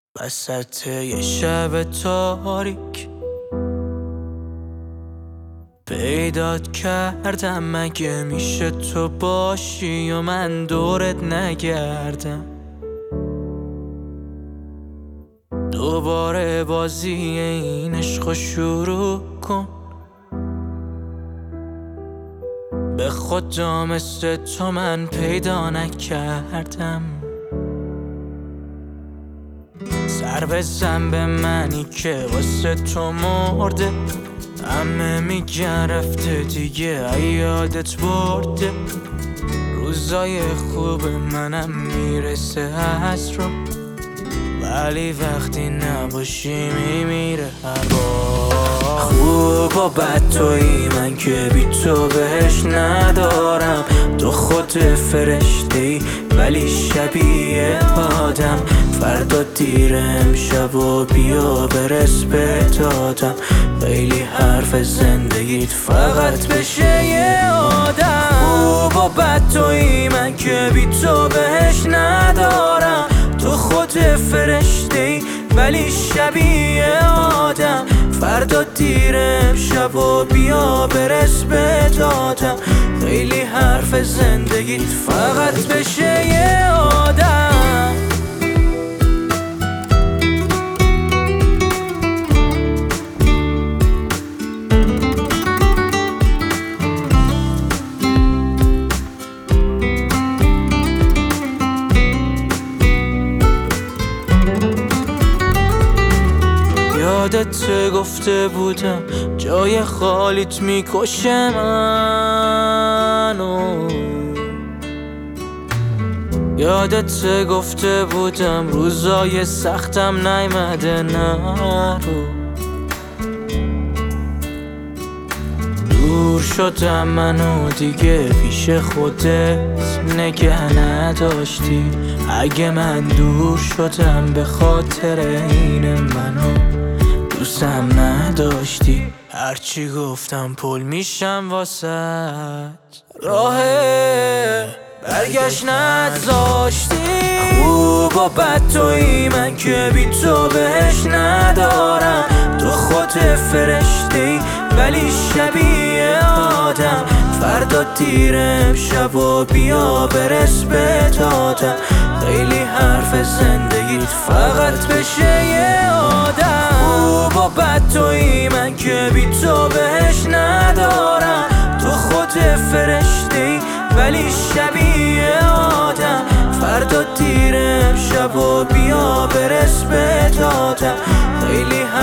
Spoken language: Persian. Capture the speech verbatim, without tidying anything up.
وسط یه شب تاریک پیدات کردم، مگه میشه تو باشی و من دورت نگردم؟ دوباره بازی این عشقو شروع کن. به خدا مثل تو من پیدا نکردم. سر بزن به منی که واسه تو مرده، همه میگن رفته دیگه یادت برده. روزای خوب منم میرسه از رو، ولی وقتی نباشی میمیره هر بار. خوب و بد تویی، من که بی تو بهش ندارم. تو خود فرشته‌ای ولی شبیه آدم. فردا دیر امشب و بیا برس به دادم. خیلی حرف زندگیت فقط بشه یه آدم. خوب و بد تویی، من که بی تو بهش ندارم. تو خود فرشته‌ای ولی شبیه آدم. فردا دیر امشب و بیا برس به دادم. خیلی حرف زندگیت فقط بشه یه آدم. یادت گفته بودم جای خالیت میکشه منو. یادت گفته بودم روزای سختم نیمده نرو. دور شدم منو دیگه پیش خودت نگه نداشتی. اگه من دور شدم به خاطر این منو دوستم نداشتی. هرچی گفتم پل میشم واسد، راه برگشت نذاشتی. خوب و بد تویی، من که بی تو بهش ندارم. تو خود فرشته‌ای ولی شبیه آدم. فردا دیر امشب و بیا برس به دادم. خیلی حرف زندگیت فقط بشه یه آدم. خوب و بد تویی، من که بی تو بهش ندارم. تو خود فرشته‌ای ولی شبیه آدم. فردا دیر امشب و بیا برس به دادم. خیلی